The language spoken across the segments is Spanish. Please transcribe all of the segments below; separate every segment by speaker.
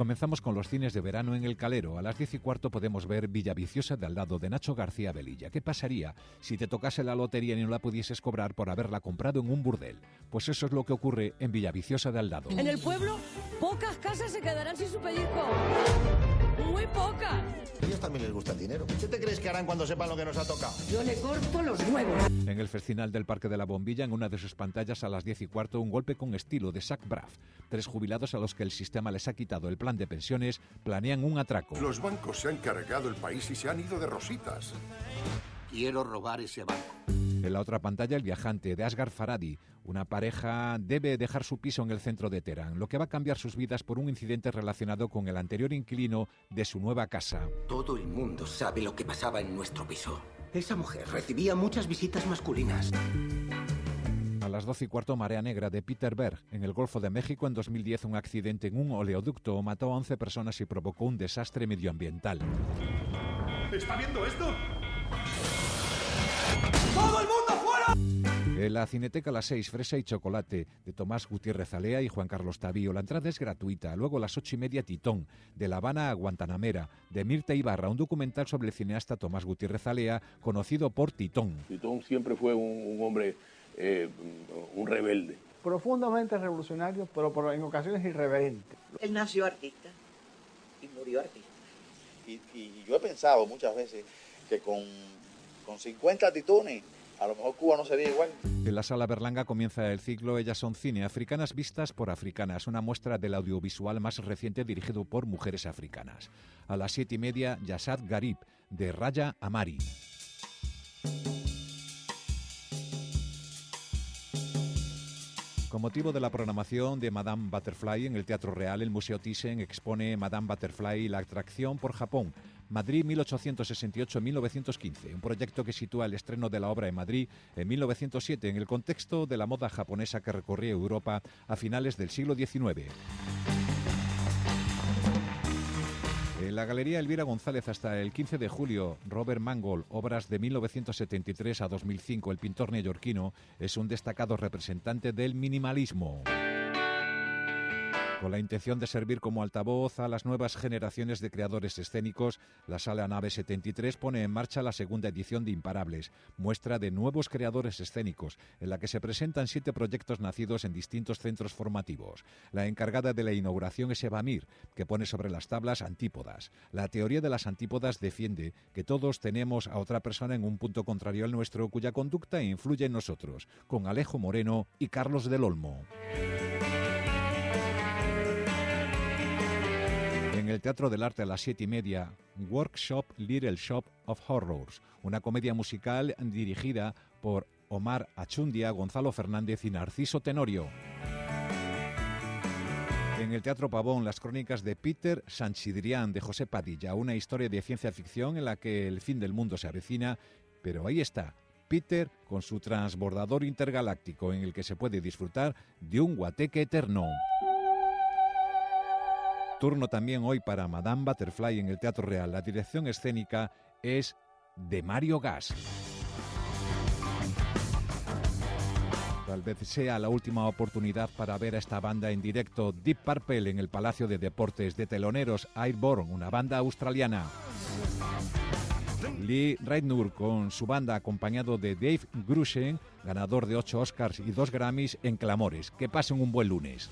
Speaker 1: Comenzamos con los cines de verano en El Calero. A las 10:15 podemos ver Villaviciosa de Aldado, de Nacho García Velilla. ¿Qué pasaría si te tocase la lotería y no la pudieses cobrar por haberla comprado en un burdel? Pues eso es lo que ocurre en Villaviciosa de Aldado.
Speaker 2: En el pueblo, pocas casas se quedarán sin su pellizco. Muy pocas.
Speaker 3: A ellos también les gusta el dinero. ¿Qué te crees que harán cuando sepan lo que nos ha tocado?
Speaker 2: Yo le corto los huevos.
Speaker 1: En el Festival del Parque de la Bombilla, en una de sus pantallas a las 10:15, un golpe con estilo de Zach Braff. 3 jubilados a los que el sistema les ha quitado el plan de pensiones planean un atraco.
Speaker 4: Los bancos se han cargado el país y se han ido de rositas.
Speaker 5: Quiero robar ese banco.
Speaker 1: En la otra pantalla, El viajante, de Asghar Farhadi. Una pareja debe dejar su piso en el centro de Teherán, lo que va a cambiar sus vidas por un incidente relacionado con el anterior inquilino de su nueva casa.
Speaker 5: Todo el mundo sabe lo que pasaba en nuestro piso. Esa mujer recibía muchas visitas masculinas.
Speaker 1: A las 12:15, Marea Negra, de Peter Berg. En el Golfo de México, en 2010, un accidente en un oleoducto mató a 11 personas y provocó un desastre medioambiental.
Speaker 4: ¿Está viendo esto?
Speaker 6: ¡Todo el mundo fuera!
Speaker 1: En la Cineteca a las 6, Fresa y Chocolate, de Tomás Gutiérrez Alea y Juan Carlos Tavío. La entrada es gratuita. Luego a las 8:30, Titón, de La Habana a Guantanamera, de Mirta Ibarra, un documental sobre el cineasta Tomás Gutiérrez Alea, conocido por Titón.
Speaker 7: Titón siempre fue un hombre, un rebelde.
Speaker 8: Profundamente revolucionario, pero en ocasiones irreverente.
Speaker 9: Él nació artista y murió artista.
Speaker 10: Y yo he pensado muchas veces que con 50 titones a lo mejor Cuba no sería igual.
Speaker 1: En la Sala Berlanga comienza el ciclo Ellas son cine, africanas vistas por africanas, una muestra del audiovisual más reciente dirigido por mujeres africanas. A las 7:30, Yasad Garib, de Raya Amari. Con motivo de la programación de Madame Butterfly en el Teatro Real, el Museo Thyssen expone Madame Butterfly, la atracción por Japón, Madrid 1868-1915, un proyecto que sitúa el estreno de la obra en Madrid en 1907 en el contexto de la moda japonesa que recorría Europa a finales del siglo XIX. En la Galería Elvira González hasta el 15 de julio, Robert Mangold, obras de 1973 a 2005. El pintor neoyorquino es un destacado representante del minimalismo. Con la intención de servir como altavoz a las nuevas generaciones de creadores escénicos, la Sala Nave 73 pone en marcha la segunda edición de Imparables, muestra de nuevos creadores escénicos, en la que se presentan 7 proyectos nacidos en distintos centros formativos. La encargada de la inauguración es Eva Mir, que pone sobre las tablas antípodas. La teoría de las antípodas defiende que todos tenemos a otra persona en un punto contrario al nuestro, cuya conducta influye en nosotros, con Alejo Moreno y Carlos del Olmo. En el Teatro del Arte a las 7:30, Workshop Little Shop of Horrors, una comedia musical dirigida por Omar Achundia, Gonzalo Fernández y Narciso Tenorio. En el Teatro Pavón, las crónicas de Peter Sanchidrián, de José Padilla, una historia de ciencia ficción en la que el fin del mundo se avecina, pero ahí está Peter con su transbordador intergaláctico en el que se puede disfrutar de un guateque eterno. Turno también hoy para Madame Butterfly en el Teatro Real. La dirección escénica es de Mario Gas. Tal vez sea la última oportunidad para ver a esta banda en directo. Deep Purple en el Palacio de Deportes, de teloneros Airborne, una banda australiana. Lee Radnor con su banda acompañado de Dave Gruschen, ganador de 8 Oscars y 2 Grammys en Clamores. Que pasen un buen lunes.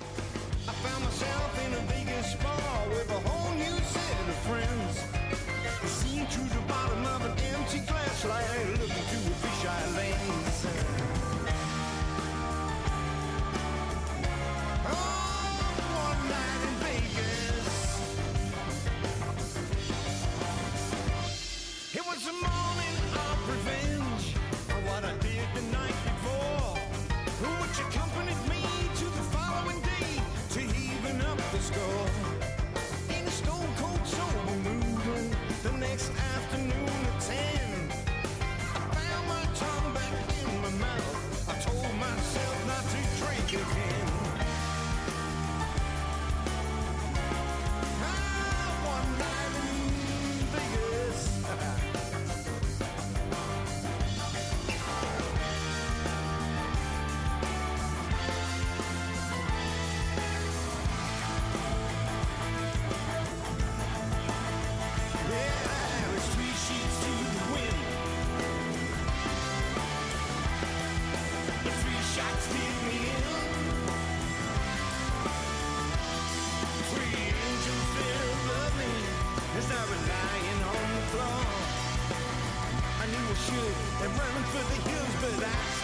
Speaker 6: parachute and running for the hills, but I